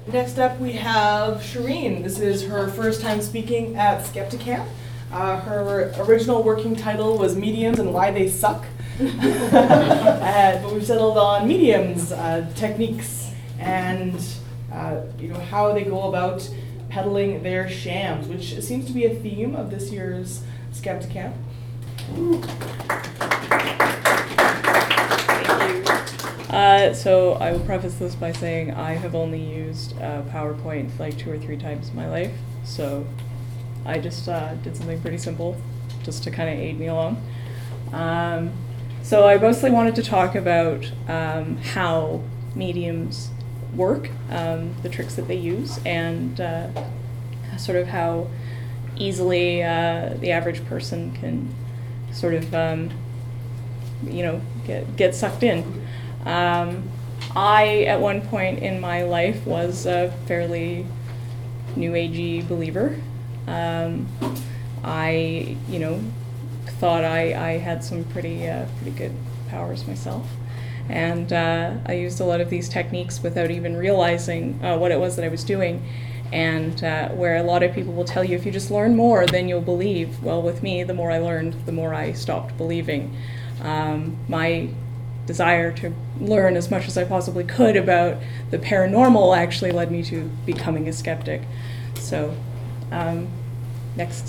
Next up we have Shireen. This is her first time speaking at Skepticamp. Her original working title was Mediums and Why They Suck. But we've settled on mediums, techniques, and how they go about peddling their shams, which seems to be a theme of this year's Skepticamp. So I will preface this by saying I have only used PowerPoint like 2 or 3 times in my life, so I just did something pretty simple just to kind of aid me along. So I mostly wanted to talk about how mediums work, the tricks that they use, and sort of how easily the average person can sort of get sucked in. I, at one point in my life, was a fairly New Agey believer. I, thought I had some pretty good powers myself. And I used a lot of these techniques without even realizing what it was that I was doing. And where a lot of people will tell you, if you just learn more, then you'll believe. Well, with me, the more I learned, the more I stopped believing. My desire to learn as much as I possibly could about the paranormal actually led me to becoming a skeptic. So, next.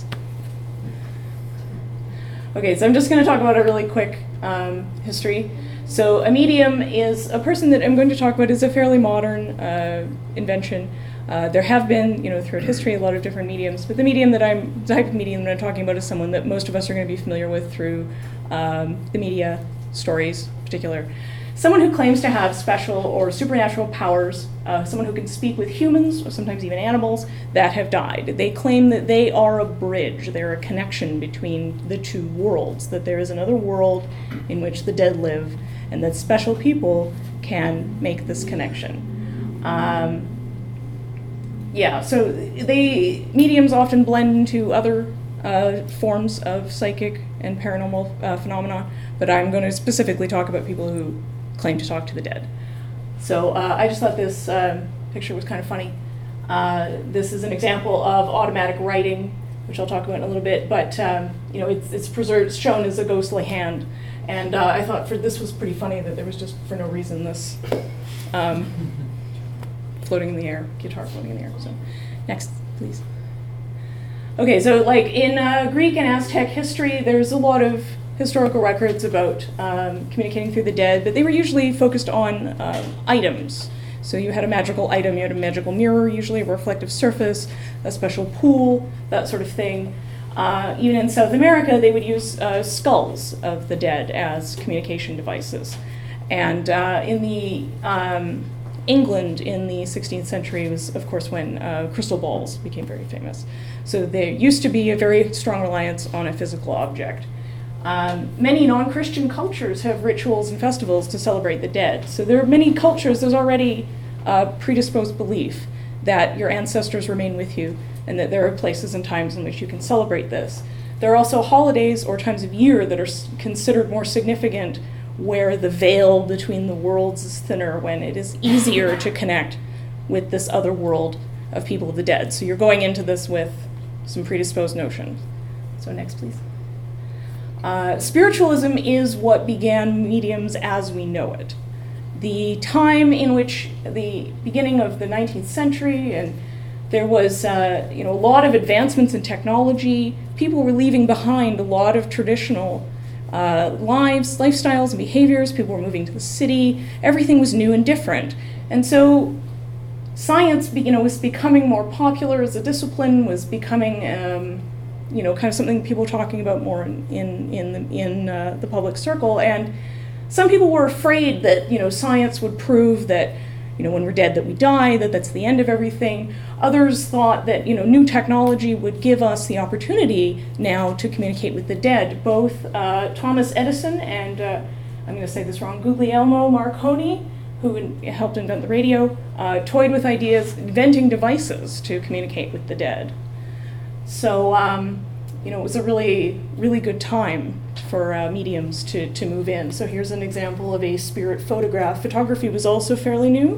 Okay, so I'm just going to talk about a really quick history. So a medium is a person that I'm going to talk about is a fairly modern invention. There have been, throughout history, a lot of different mediums, but the type of medium that I'm talking about is someone that most of us are going to be familiar with through the media, stories in particular. Someone who claims to have special or supernatural powers, someone who can speak with humans, or sometimes even animals, that have died. They claim that they are a bridge, they're a connection between the two worlds, that there is another world in which the dead live, and that special people can make this connection. So mediums often blend into other forms of psychic and paranormal phenomena, but I'm going to specifically talk about people who claim to talk to the dead. So I just thought this picture was kind of funny. This is an example of automatic writing, which I'll talk about in a little bit, but it's preserved, shown as a ghostly hand, and I thought this was pretty funny that there was just for no reason this floating in the air, guitar floating in the air. So next, please. Okay, so like in Greek and Aztec history, there's a lot of historical records about communicating through the dead, but they were usually focused on items. So you had a magical item, you had a magical mirror, usually a reflective surface, a special pool, that sort of thing. Even in South America, they would use skulls of the dead as communication devices. And in the England in the 16th century was, of course, when crystal balls became very famous. So there used to be a very strong reliance on a physical object. Many non-Christian cultures have rituals and festivals to celebrate the dead. So there are many cultures, there's already a predisposed belief that your ancestors remain with you and that there are places and times in which you can celebrate this. There are also holidays or times of year that are considered more significant, where the veil between the worlds is thinner, when it is easier to connect with this other world of people of the dead. So you're going into this with some predisposed notions. So next, please. Spiritualism is what began mediums as we know it. The time in which the beginning of the 19th century, and there was a lot of advancements in technology, people were leaving behind a lot of traditional lifestyles and behaviors. People were moving to the city. Everything was new and different. And so science, was becoming more popular as a discipline, was becoming, kind of something people were talking about more in the public circle. And some people were afraid that, science would prove that, when we're dead that we die, that that's the end of everything. Others thought that, new technology would give us the opportunity now to communicate with the dead. Both Thomas Edison and, I'm going to say this wrong, Guglielmo Marconi, who helped invent the radio, toyed with ideas, inventing devices to communicate with the dead. So, it was a really, really good time for mediums to move in. So here's an example of a spirit photograph. Photography was also fairly new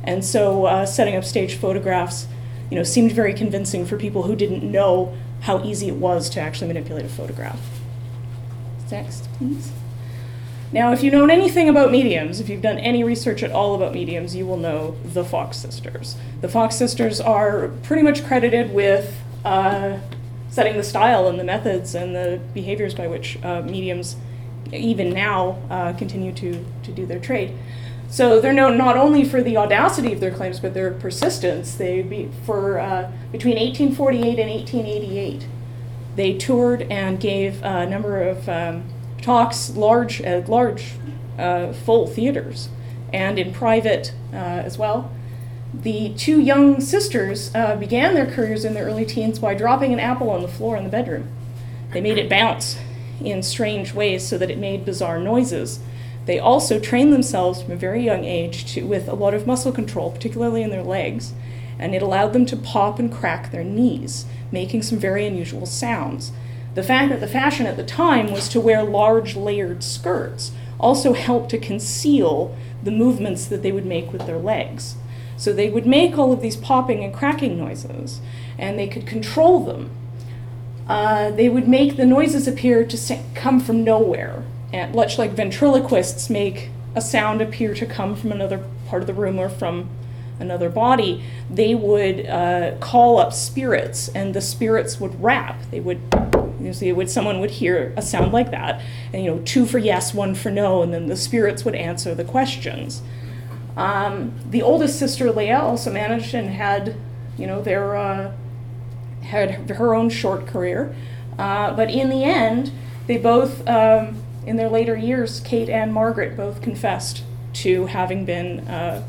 And so setting up staged photographs, seemed very convincing for people who didn't know how easy it was to actually manipulate a photograph. Next, please. Now, if you know anything about mediums, if you've done any research at all about mediums, you will know the Fox sisters. The Fox sisters are pretty much credited with setting the style and the methods and the behaviors by which mediums, even now, continue to do their trade. So they're known not only for the audacity of their claims, but their persistence. Between 1848 and 1888, they toured and gave a number of talks, large, full theaters, and in private as well. The two young sisters began their careers in their early teens by dropping an apple on the floor in the bedroom. They made it bounce in strange ways so that it made bizarre noises. They also trained themselves from a very young age with a lot of muscle control, particularly in their legs, and it allowed them to pop and crack their knees, making some very unusual sounds. The fact that the fashion at the time was to wear large layered skirts also helped to conceal the movements that they would make with their legs. So they would make all of these popping and cracking noises, and they could control them. They would make the noises appear to come from nowhere, and much like ventriloquists make a sound appear to come from another part of the room or from another body. They would call up spirits, and the spirits would rap. They would, someone would hear a sound like that, and 2 for yes, 1 for no, and then the spirits would answer the questions. The oldest sister, Leah, also managed and had, had her own short career, but in the end, they both, in their later years, Kate and Margaret both confessed to having been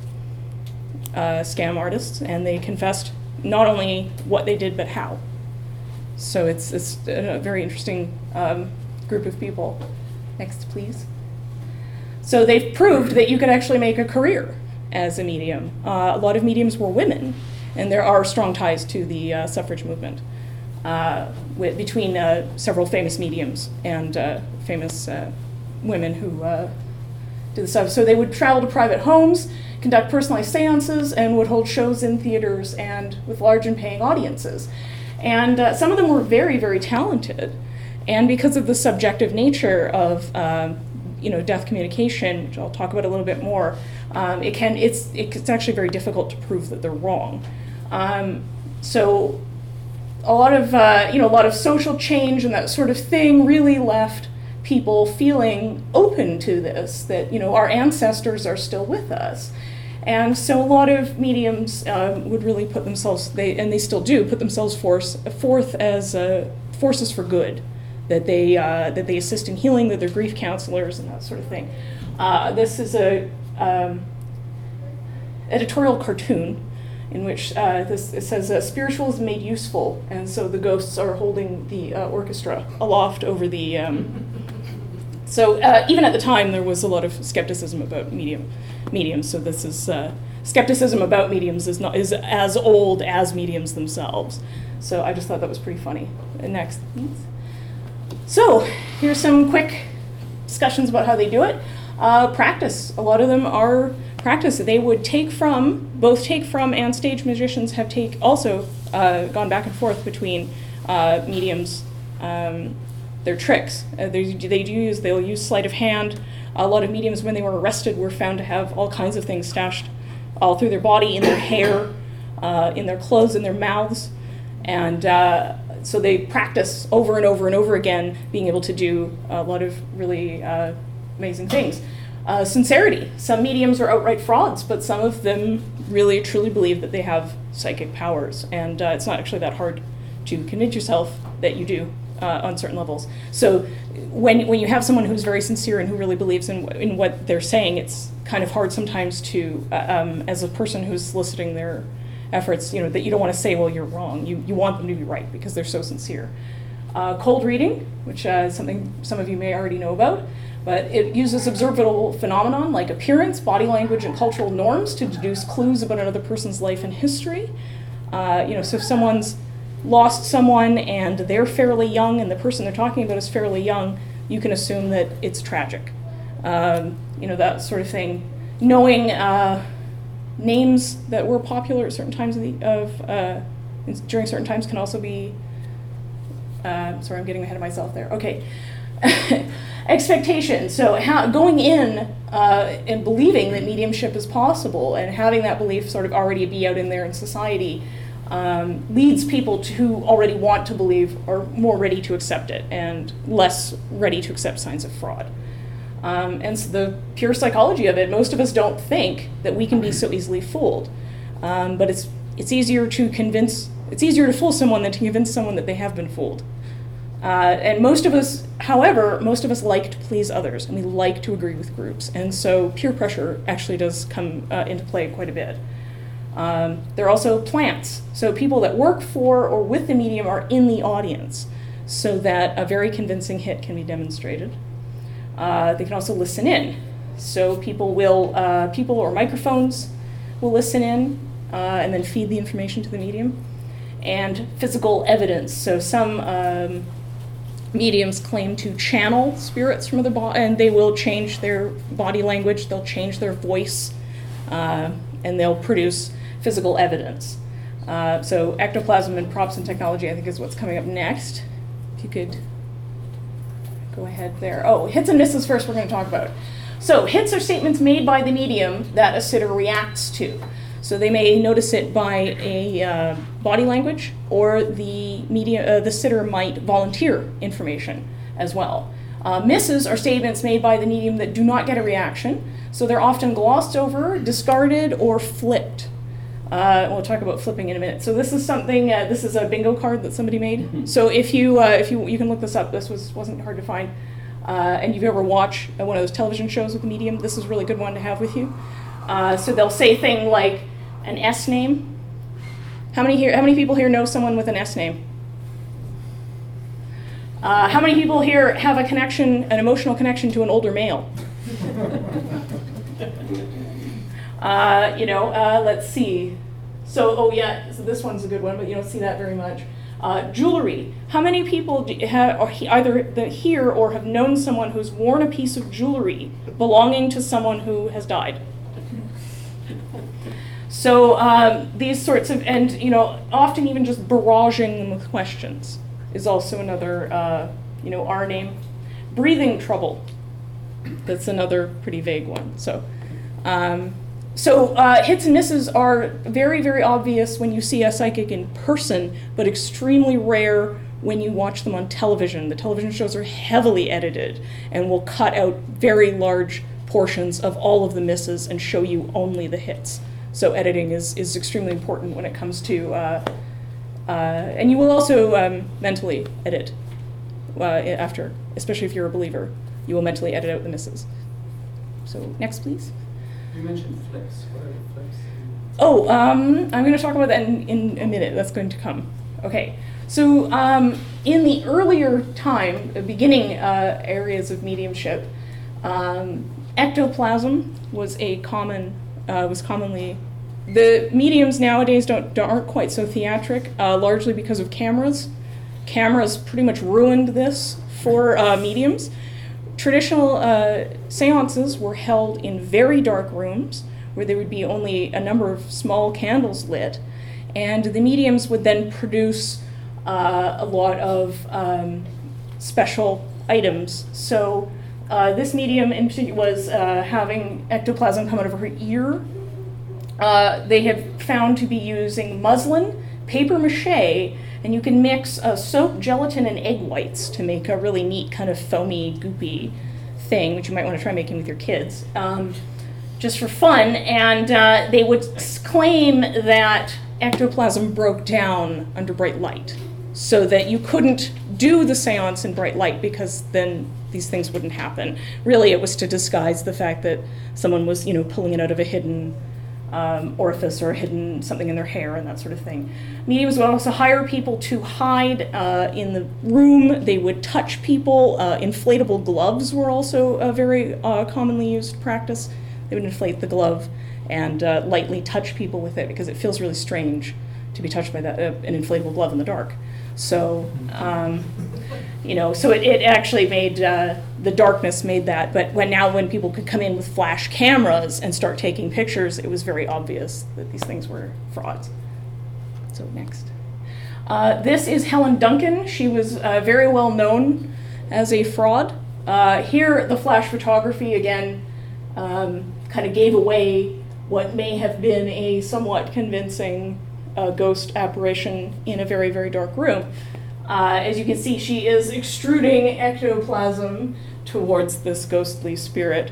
scam artists, and they confessed not only what they did, but how. So it's a very interesting group of people. Next, please. So they've proved that you could actually make a career as a medium. A lot of mediums were women, and there are strong ties to the suffrage movement between several famous mediums and famous women who did the stuff. So they would travel to private homes, conduct personalized seances, and would hold shows in theaters and with large and paying audiences. And some of them were very, very talented. And because of the subjective nature of death communication, which I'll talk about a little bit more, it's actually very difficult to prove that they're wrong. So a lot of social change and that sort of thing really left people feeling open to this, that our ancestors are still with us. And so a lot of mediums would really put themselves, they still do, put themselves forth as forces for good, that they assist in healing, that they're grief counselors and that sort of thing. This is a editorial cartoon in which it says spiritualism made useful, and so the ghosts are holding the orchestra aloft over the. So even at the time, there was a lot of skepticism about mediums. So this is skepticism about mediums is as old as mediums themselves. So I just thought that was pretty funny. Next, please. So here's some quick discussions about how they do it. Practice. A lot of them are practice. They would take from and stage magicians have also gone back and forth between mediums. Their tricks. They'll use sleight of hand. A lot of mediums, when they were arrested, were found to have all kinds of things stashed all through their body, in their hair, in their clothes, in their mouths. And so they practice over and over and over again, being able to do a lot of really amazing things. Sincerity. Some mediums are outright frauds, but some of them really truly believe that they have psychic powers. And it's not actually that hard to convince yourself that you do. On certain levels. So when you have someone who's very sincere and who really believes in what they're saying, it's kind of hard sometimes to, as a person who's soliciting their efforts, that you don't want to say, well, you're wrong. You want them to be right because they're so sincere. Cold reading, which is something some of you may already know about, but it uses observable phenomenon like appearance, body language, and cultural norms to deduce clues about another person's life and history. So if someone's lost someone and they're fairly young and the person they're talking about is fairly young, you can assume that it's tragic. That sort of thing. Knowing names that were popular at certain times during certain times can also be, sorry, I'm getting ahead of myself there. Okay. Expectations. So going in and believing that mediumship is possible and having that belief sort of already be out in there in society leads people who already want to believe are more ready to accept it and less ready to accept signs of fraud. And so the pure psychology of it, most of us don't think that we can be so easily fooled. But it's easier to fool someone than to convince someone that they have been fooled. And most of us like to please others, and we like to agree with groups. And so peer pressure actually does come into play quite a bit. There are also plants. So people that work for or with the medium are in the audience so that a very convincing hit can be demonstrated. They can also listen in. So people or microphones will listen in and then feed the information to the medium. And physical evidence. So some mediums claim to channel spirits from other bodies, and they will change their body language, they'll change their voice, and they'll produce physical evidence. So ectoplasm and props and technology, I think, is what's coming up next. If you could go ahead there. Oh, hits and misses first we're going to talk about. So hits are statements made by the medium that a sitter reacts to. So they may notice it by a body language, or the sitter might volunteer information as well. Misses are statements made by the medium that do not get a reaction, so they're often glossed over, discarded, or flipped. We'll talk about flipping in a minute. So this is something. This is a bingo card that somebody made. Mm-hmm. So if you can look this up. This wasn't hard to find. And you've ever watched one of those television shows with the medium, this is a really good one to have with you. So they'll say things like an S name. How many people here know someone with an S name? How many people here have an emotional connection to an older male? Let's see. So this one's a good one, but you don't see that very much. Jewelry. How many people either hear or have known someone who's worn a piece of jewelry belonging to someone who has died? So these sorts of, often even just barraging them with questions is also another, our name. Breathing trouble. That's another pretty vague one. So hits and misses are very, very obvious when you see a psychic in person, but extremely rare when you watch them on television. The television shows are heavily edited and will cut out very large portions of all of the misses and show you only the hits. So editing is extremely important when it comes to, and you will also mentally edit after, especially if you're a believer. You will mentally edit out the misses. So next, please. You mentioned flips. What are the flips? Oh, I'm going to talk about that in a minute. That's going to come. Okay. So in the earlier time, beginning areas of mediumship, ectoplasm was commonly. The mediums nowadays aren't quite so theatric, largely because of cameras. Cameras pretty much ruined this for mediums. Traditional seances were held in very dark rooms where there would be only a number of small candles lit, and the mediums would then produce a lot of special items. So this medium in particular was having ectoplasm come out of her ear. They have found to be using muslin, paper mache, and you can mix soap, gelatin, and egg whites to make a really neat kind of foamy, goopy thing, which you might want to try making with your kids, just for fun. And they would claim that ectoplasm broke down under bright light, so that you couldn't do the seance in bright light because then these things wouldn't happen. Really, it was to disguise the fact that someone was, pulling it out of a hidden orifice or hidden something in their hair and that sort of thing. Mediums would also hire people to hide in the room. They would touch people. Inflatable gloves were also a very commonly used practice. They would inflate the glove and lightly touch people with it because it feels really strange to be touched by an inflatable glove in the dark. So, so it actually made, the darkness made that, but when people could come in with flash cameras and start taking pictures, it was very obvious that these things were frauds. So next. This is Helen Duncan. She was very well known as a fraud. Here, the flash photography, again, kind of gave away what may have been a somewhat convincing ghost apparition in a very, very dark room. As you can see, she is extruding ectoplasm towards this ghostly spirit.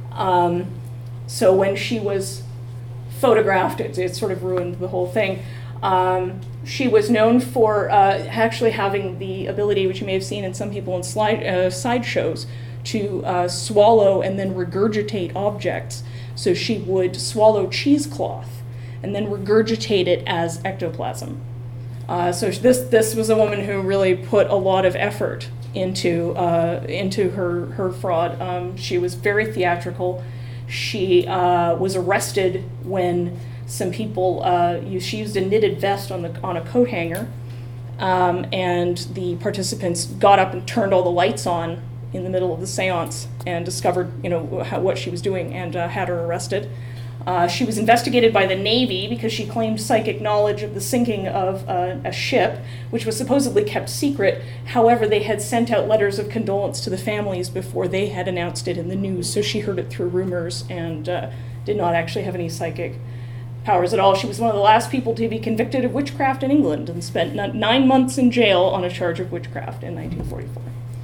So when she was photographed, it sort of ruined the whole thing. She was known for actually having the ability, which you may have seen in some people in sideshows, to swallow and then regurgitate objects. So she would swallow cheesecloth and then regurgitate it as ectoplasm. So this was a woman who really put a lot of effort into her fraud. She was very theatrical. She was arrested when some people she used a knitted vest on a coat hanger, and the participants got up and turned all the lights on in the middle of the seance and discovered what she was doing and had her arrested. She was investigated by the Navy because she claimed psychic knowledge of the sinking of a ship, which was supposedly kept secret. However, they had sent out letters of condolence to the families before they had announced it in the news, so she heard it through rumors and did not actually have any psychic powers at all. She was one of the last people to be convicted of witchcraft in England and spent 9 months in jail on a charge of witchcraft in 1944.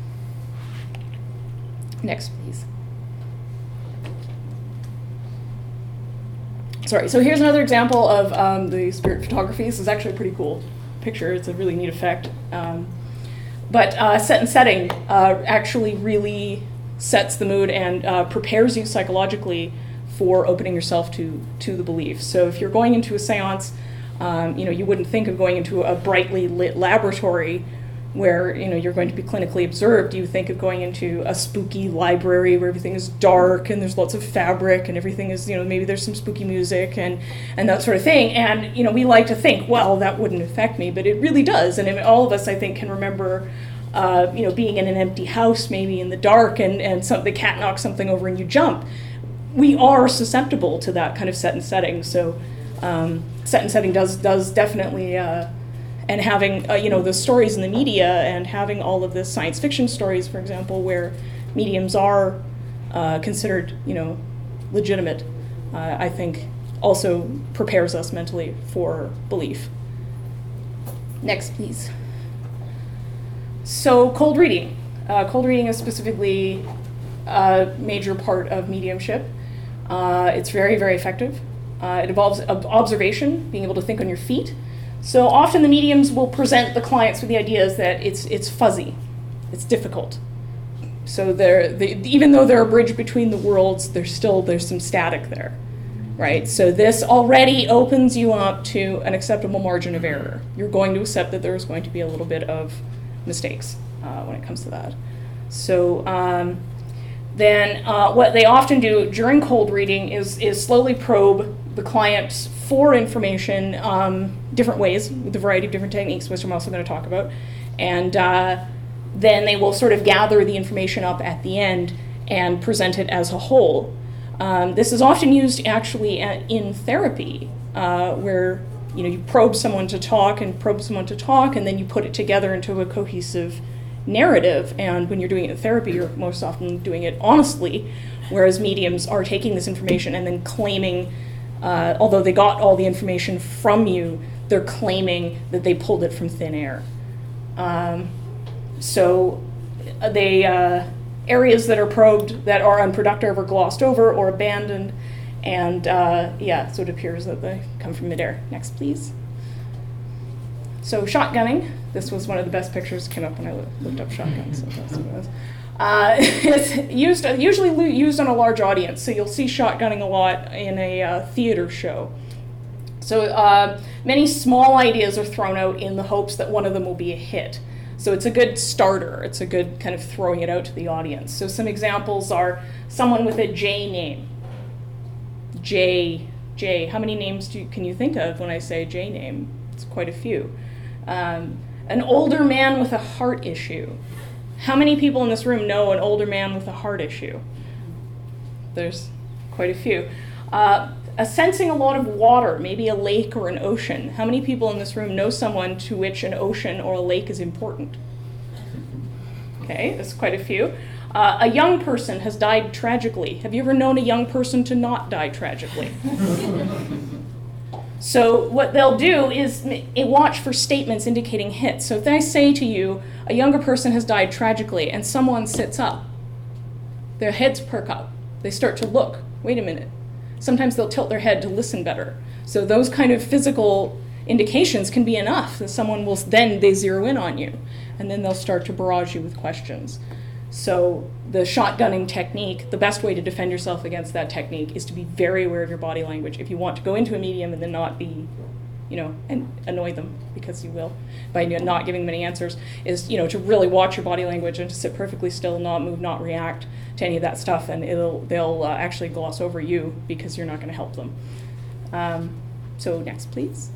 Next, please. Sorry, so here's another example of the spirit photography. This is actually a pretty cool picture. It's a really neat effect. But set and setting actually really sets the mood and prepares you psychologically for opening yourself to the belief. So if you're going into a seance, you wouldn't think of going into a brightly lit laboratory where you're going to be clinically observed. You think of going into a spooky library where everything is dark and there's lots of fabric and everything is, maybe there's some spooky music and that sort of thing. And we like to think, well, that wouldn't affect me, but it really does. And all of us, I think, can remember being in an empty house, maybe in the dark, and the cat knocks something over and you jump. We are susceptible to that kind of set and setting. So set and setting does definitely. And having, the stories in the media and having all of the science fiction stories, for example, where mediums are considered, legitimate, I think also prepares us mentally for belief. Next, please. So cold reading. Cold reading is specifically a major part of mediumship. It's very, very effective. It involves observation, being able to think on your feet. So often the mediums will present the clients with the ideas that it's fuzzy, it's difficult. So even though they're a bridge between the worlds, there's some static there, right? So this already opens you up to an acceptable margin of error. You're going to accept that there's going to be a little bit of mistakes when it comes to that. So then what they often do during cold reading is slowly probe the client for information different ways with a variety of different techniques, which I'm also going to talk about. And then they will sort of gather the information up at the end and present it as a whole. This is often used actually in therapy, where you probe someone to talk, and then you put it together into a cohesive narrative. And when you're doing it in therapy, you're most often doing it honestly, whereas mediums are taking this information and then claiming, although they got all the information from you, they're claiming that they pulled it from thin air. So areas that are probed that are unproductive are glossed over or abandoned, and so it appears that they come from midair. Next, please. So shotgunning. This was one of the best pictures that came up when I looked up shotguns. So that's what it was. It's usually used on a large audience, so you'll see shotgunning a lot in a theater show. So many small ideas are thrown out in the hopes that one of them will be a hit. So it's a good starter. It's a good kind of throwing it out to the audience. So some examples are someone with a J name. J. How many names can you think of when I say J name? It's quite a few. An older man with a heart issue. How many people in this room know an older man with a heart issue? There's quite a few. Sensing a lot of water, maybe a lake or an ocean. How many people in this room know someone to which an ocean or a lake is important? Okay, that's quite a few. A young person has died tragically. Have you ever known a young person to not die tragically? So what they'll do is watch for statements indicating hits. So if I say to you, a younger person has died tragically, and someone sits up, their heads perk up. They start to look. Wait a minute. Sometimes they'll tilt their head to listen better. So those kind of physical indications can be enough that someone will then they zero in on you, and then they'll start to barrage you with questions. So the shotgunning technique, the best way to defend yourself against that technique is to be very aware of your body language. If you want to go into a medium and then not be, and annoy them, because you will, by not giving them any answers, is, to really watch your body language and to sit perfectly still, not move, not react to any of that stuff, and they'll actually gloss over you because you're not going to help them. So next, please.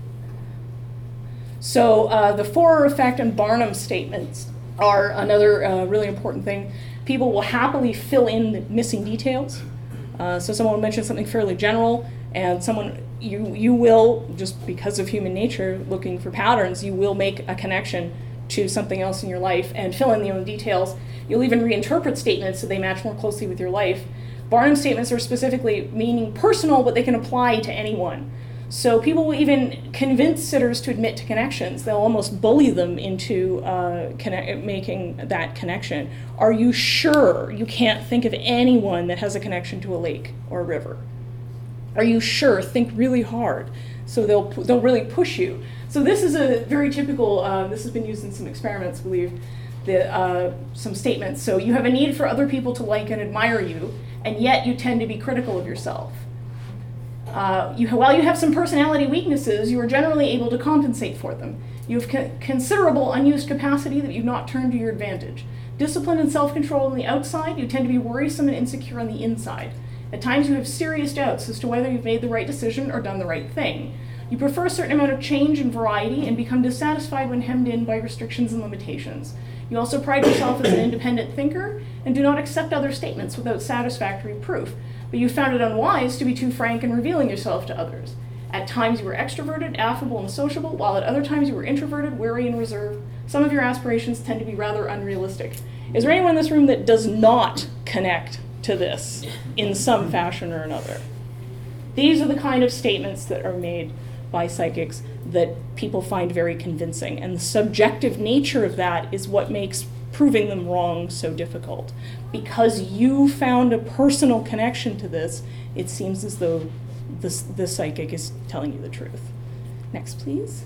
So the Forer effect and Barnum statements are another really important thing. People will happily fill in the missing details. So someone will mention something fairly general, and you will, just because of human nature, looking for patterns, you will make a connection to something else in your life and fill in the own details. You'll even reinterpret statements so they match more closely with your life. Barnum statements are specifically meaning personal, but they can apply to anyone. So people will even convince sitters to admit to connections. They'll almost bully them into making that connection. Are you sure you can't think of anyone that has a connection to a lake or a river? Are you sure? Think really hard. So they'll really push you. So this is a very typical, this has been used in some experiments, I believe, some statements. So you have a need for other people to like and admire you, and yet you tend to be critical of yourself. While you have some personality weaknesses, you are generally able to compensate for them. You have considerable unused capacity that you've not turned to your advantage. Discipline and self-control on the outside, you tend to be worrisome and insecure on the inside. At times you have serious doubts as to whether you've made the right decision or done the right thing. You prefer a certain amount of change and variety and become dissatisfied when hemmed in by restrictions and limitations. You also pride yourself as an independent thinker and do not accept other statements without satisfactory proof, but you found it unwise to be too frank in revealing yourself to others. At times you were extroverted, affable, and sociable, while at other times you were introverted, wary, and reserved. Some of your aspirations tend to be rather unrealistic. Is there anyone in this room that does not connect to this in some fashion or another? These are the kind of statements that are made by psychics that people find very convincing, and the subjective nature of that is what makes proving them wrong so difficult. Because you found a personal connection to this, it seems as though the psychic is telling you the truth. Next, please.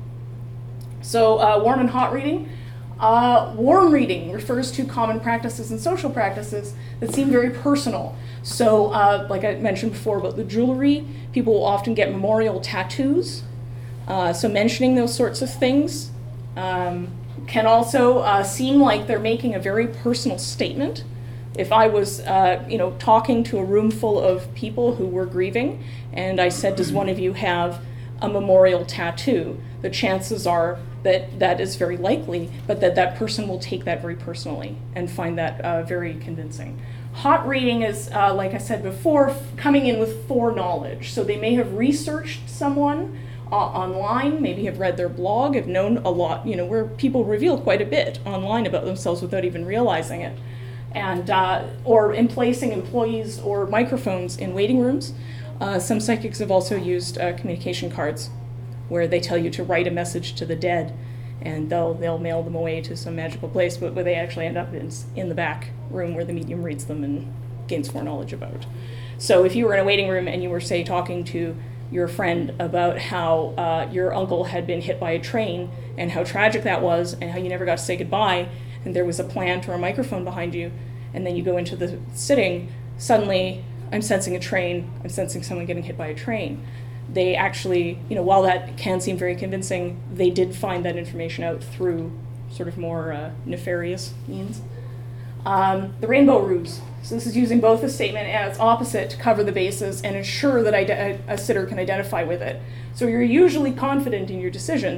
So warm and hot reading. Warm reading refers to common practices and social practices that seem very personal. So like I mentioned before about the jewelry, people will often get memorial tattoos. So mentioning those sorts of things can also seem like they're making a very personal statement. If I was talking to a room full of people who were grieving, and I said, does one of you have a memorial tattoo? The chances are that that is very likely, but that person will take that very personally and find that very convincing. Hot reading is, like I said before, coming in with foreknowledge. So they may have researched someone online, maybe have read their blog, have known a lot, where people reveal quite a bit online about themselves without even realizing it. And or in placing employees or microphones in waiting rooms. Some psychics have also used communication cards where they tell you to write a message to the dead, and they'll mail them away to some magical place, but where they actually end up in the back room where the medium reads them and gains foreknowledge about. So if you were in a waiting room and you were, say, talking to your friend about how your uncle had been hit by a train and how tragic that was and how you never got to say goodbye, and there was a plant or a microphone behind you, and then you go into the sitting, suddenly I'm sensing a train, I'm sensing someone getting hit by a train. They actually, while that can seem very convincing, they did find that information out through sort of more nefarious means. The rainbow ruse. So this is using both the statement and its opposite to cover the bases and ensure that a sitter can identify with it. So you're usually confident in your decisions,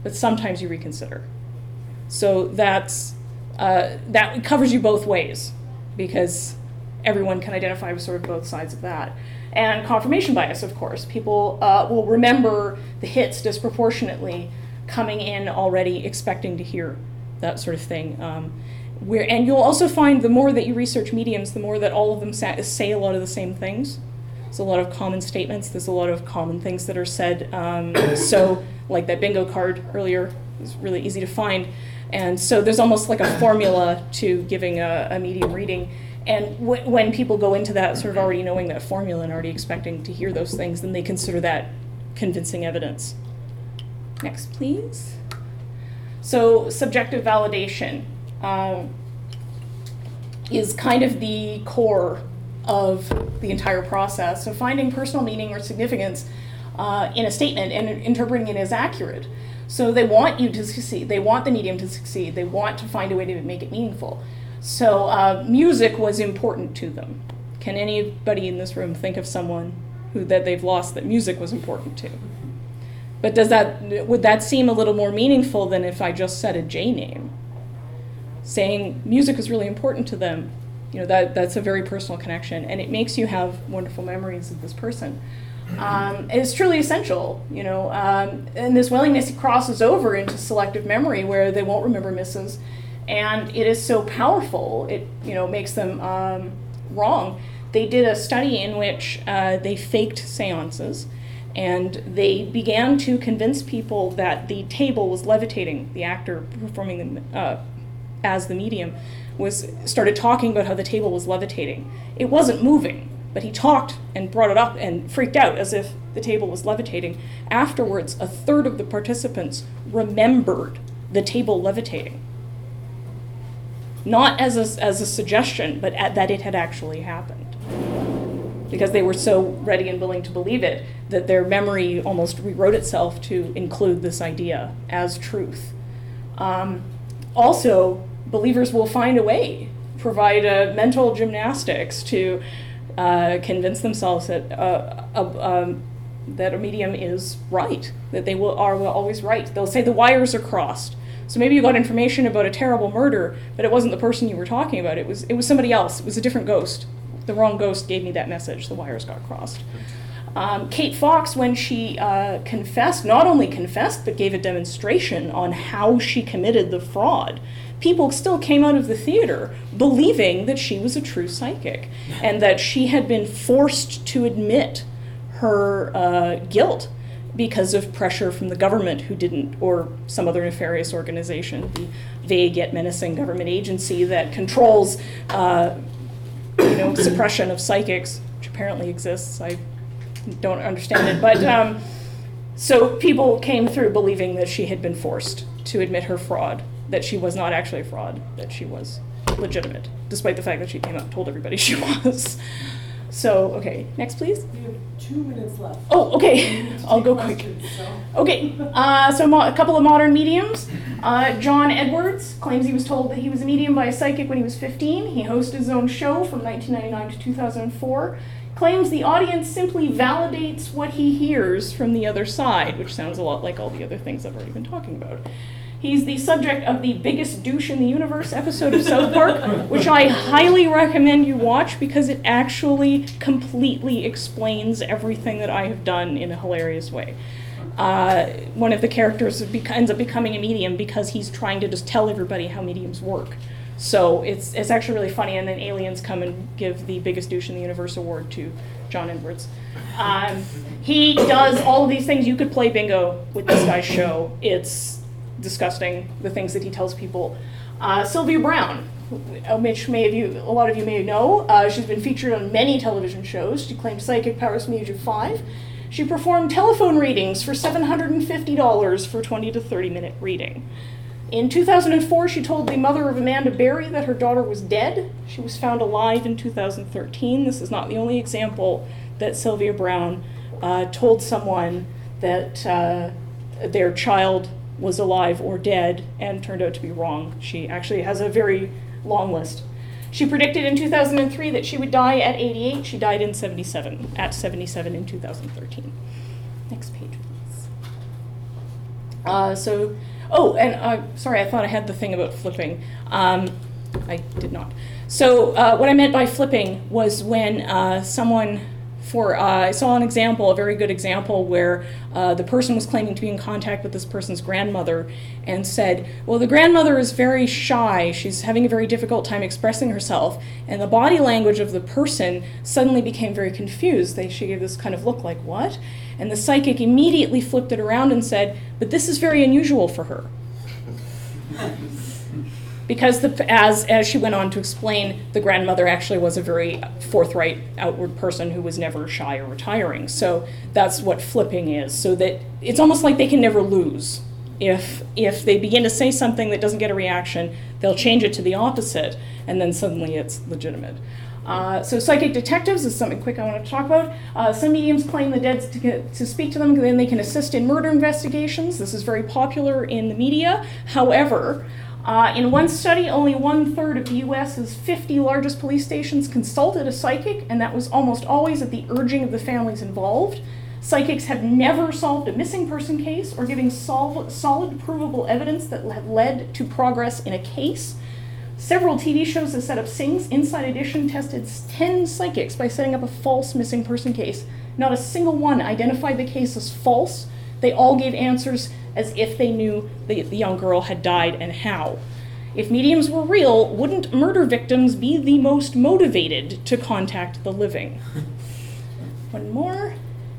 but sometimes you reconsider. So that covers you both ways, because everyone can identify with sort of both sides of that. And confirmation bias, of course. People will remember the hits disproportionately, coming in already expecting to hear that sort of thing. And you'll also find the more that you research mediums, the more that all of them say a lot of the same things. There's a lot of common statements. There's a lot of common things that are said. So like that bingo card earlier is really easy to find. And so there's almost like a formula to giving a medium reading. And when people go into that sort of already knowing that formula and already expecting to hear those things, then they consider that convincing evidence. Next, please. So subjective validation is kind of the core of the entire process. So finding personal meaning or significance in a statement and interpreting it as accurate. So they want you to succeed. They want the medium to succeed. They want to find a way to make it meaningful. So music was important to them. Can anybody in this room think of someone that they've lost that music was important to? But would that seem a little more meaningful than if I just said a J name? Saying music is really important to them, that's a very personal connection, and it makes you have wonderful memories of this person. It's truly essential, and this willingness crosses over into selective memory, where they won't remember misses, and it is so powerful, it makes them wrong. They did a study in which they faked seances, and they began to convince people that the table was levitating. The actor performing as the medium started talking about how the table was levitating. It wasn't moving, but he talked and brought it up and freaked out as if the table was levitating. Afterwards, a third of the participants remembered the table levitating. Not as a suggestion, but that it had actually happened. Because they were so ready and willing to believe it, that their memory almost rewrote itself to include this idea as truth. Also, believers will find a way, provide mental gymnastics to convince themselves that that a medium is right, that they are always right. They'll say the wires are crossed. So maybe you got information about a terrible murder, but it wasn't the person you were talking about. It was somebody else. It was a different ghost. The wrong ghost gave me that message. The wires got crossed. Kate Fox, when she confessed, not only confessed, but gave a demonstration on how she committed the fraud, people still came out of the theater believing that she was a true psychic and that she had been forced to admit her guilt because of pressure from the government who didn't, or some other nefarious organization, the vague yet menacing government agency that controls suppression of psychics, which apparently exists. I don't understand it, but so people came through believing that she had been forced to admit her fraud, that she was not actually a fraud, that she was legitimate, despite the fact that she came out and told everybody she was. So, okay, next please. We have 2 minutes left. Oh, okay, I'll go quick. Okay, so a couple of modern mediums. John Edwards claims he was told that he was a medium by a psychic when he was 15. He hosted his own show from 1999 to 2004. Claims the audience simply validates what he hears from the other side, which sounds a lot like all the other things I've already been talking about. He's the subject of the Biggest Douche in the Universe episode of South Park, which I highly recommend you watch because it actually completely explains everything that I have done in a hilarious way. One of the characters ends up becoming a medium because he's trying to just tell everybody how mediums work. So it's actually really funny, and then aliens come and give the Biggest Douche in the Universe award to John Edwards. He does all of these things. You could play bingo with this guy's show. It's disgusting, the things that he tells people. Sylvia Browne, which a lot of you may know. She's been featured on many television shows. She claimed psychic powers from the age of 5. She performed telephone readings for $750 for 20 to 30 minute reading. In 2004, she told the mother of Amanda Berry that her daughter was dead. She was found alive in 2013. This is not the only example that Sylvia Browne told someone that their child was alive or dead and turned out to be wrong. She actually has a very long list. She predicted in 2003 that she would die at 88. She died at 77 in 2013. Next page, please. Sorry, I thought I had the thing about flipping. I did not. So what I meant by flipping was when I saw an example, a very good example, where the person was claiming to be in contact with this person's grandmother and said, well, the grandmother is very shy. She's having a very difficult time expressing herself. And the body language of the person suddenly became very confused. She gave this kind of look like, what? And the psychic immediately flipped it around and said, but this is very unusual for her. Because as she went on to explain, the grandmother actually was a very forthright, outward person who was never shy or retiring. So that's what flipping is. So that it's almost like they can never lose. If they begin to say something that doesn't get a reaction, they'll change it to the opposite, and then suddenly it's legitimate. So psychic detectives is something quick I want to talk about. Some mediums claim the dead to speak to them, and then they can assist in murder investigations. This is very popular in the media. However, in one study, only 1/3 of the U.S.'s 50 largest police stations consulted a psychic, and that was almost always at the urging of the families involved. Psychics have never solved a missing person case or given solid provable evidence that have led to progress in a case. Several TV shows have set up sings. Inside Edition tested 10 psychics by setting up a false missing person case. Not a single one identified the case as false. They all gave answers as if they knew the young girl had died and how. If mediums were real, wouldn't murder victims be the most motivated to contact the living? One more.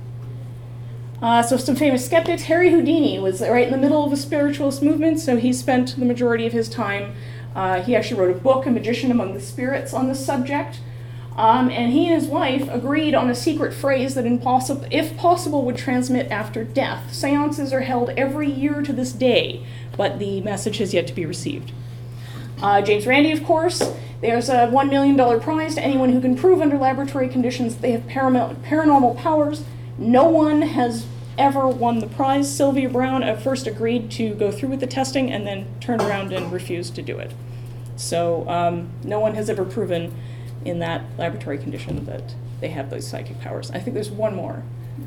So some famous skeptics. Harry Houdini was right in the middle of the spiritualist movement, so he spent the majority of his time. He actually wrote a book, A Magician Among the Spirits, on this subject. And he and his wife agreed on a secret phrase that if possible would transmit after death. Seances are held every year to this day, but the message has yet to be received. James Randi, of course. There's a $1 million prize to anyone who can prove under laboratory conditions that they have paranormal powers. No one has ever won the prize. Sylvia Brown at first agreed to go through with the testing and then turned around and refused to do it. So no one has ever proven in that laboratory condition that they have those psychic powers. I think there's one more.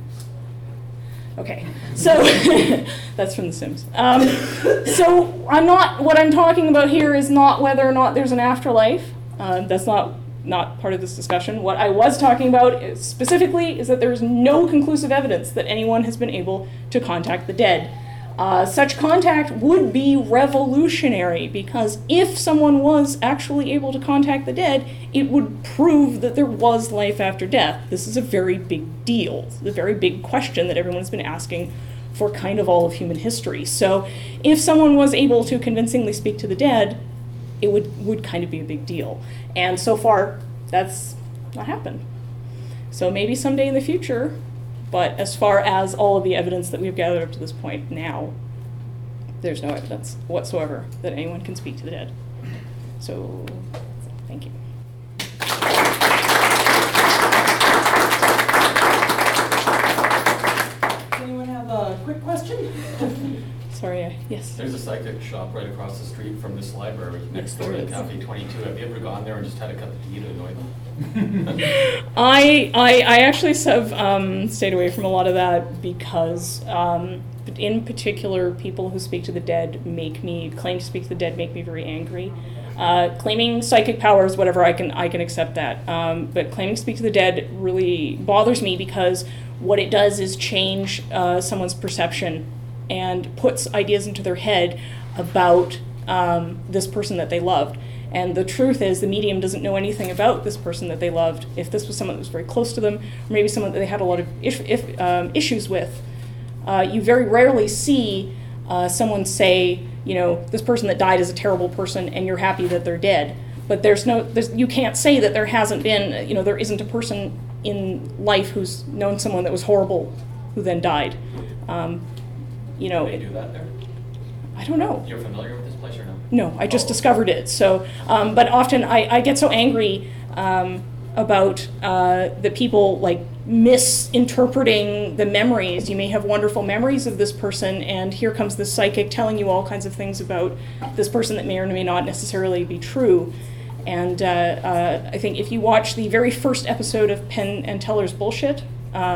Okay, so that's from The Sims. So what I'm talking about here is not whether or not there's an afterlife. That's not part of this discussion. What I was talking about specifically is that there is no conclusive evidence that anyone has been able to contact the dead. Such contact would be revolutionary, because if someone was actually able to contact the dead, it would prove that there was life after death. This is a very big deal. It's a very big question that everyone's been asking for kind of all of human history. So if someone was able to convincingly speak to the dead, it would kind of be a big deal. And so far, that's not happened. So maybe someday in the future. But as far as all of the evidence that we've gathered up to this point now, there's no evidence whatsoever that anyone can speak to the dead. So, thank you. Does anyone have a quick question? Sorry, yes. There's a psychic shop right across the street from this library, next door to Cafe 22. Have you ever gone there and just had a cup of tea to annoy them? I actually have stayed away from a lot of that because, in particular, people who speak to the dead claim to speak to the dead make me very angry. Claiming psychic powers, whatever, I can accept that. But claiming to speak to the dead really bothers me, because what it does is change someone's perception and puts ideas into their head about this person that they loved. And the truth is, the medium doesn't know anything about this person that they loved. If this was someone that was very close to them, or maybe someone that they had a lot of issues with, you very rarely see someone say, this person that died is a terrible person, and you're happy that they're dead. But you can't say that there hasn't been, there isn't a person in life who's known someone that was horrible who then died. Do they do that there? I don't know. You're familiar with this place or no? No, I just discovered it. So, but often I get so angry about the people misinterpreting the memories. You may have wonderful memories of this person, and here comes this psychic telling you all kinds of things about this person that may or may not necessarily be true. And I think if you watch the very first episode of Penn and Teller's Bullshit,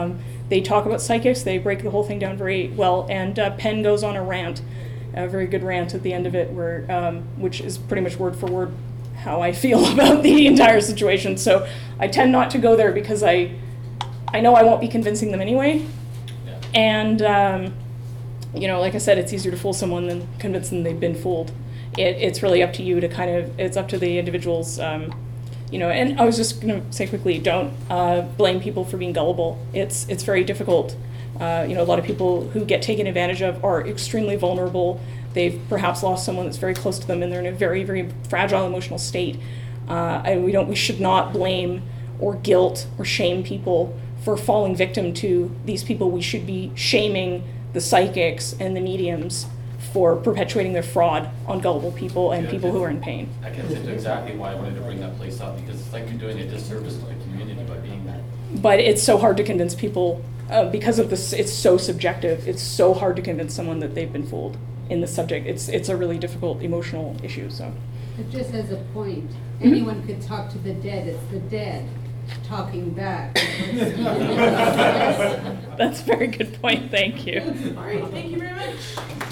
They talk about psychics, they break the whole thing down very well, and Penn goes on a rant, a very good rant at the end of it, where which is pretty much word for word how I feel about the entire situation. So I tend not to go there because I know I won't be convincing them anyway. Yeah. And, you know, like I said, it's easier to fool someone than convince them they've been fooled. It's really up to you to kind of, it's up to the individuals, you know, and I was just going to say quickly, don't blame people for being gullible. It's very difficult. You know, a lot of people who get taken advantage of are extremely vulnerable. They've perhaps lost someone that's very close to them, and they're in a very, very fragile emotional state. And we should not blame or guilt or shame people for falling victim to these people. We should be shaming the psychics and the mediums for perpetuating their fraud on gullible people and people who are in pain. I can say exactly why I wanted to bring that place up, because it's like you're doing a disservice to the community by being there. But it's so hard to convince people because of this. It's so subjective. It's so hard to convince someone that they've been fooled in the subject. It's a really difficult emotional issue. So, But just as a point, anyone could talk to the dead. It's the dead talking back. that's a very good point. Thank you. All right, thank you very much.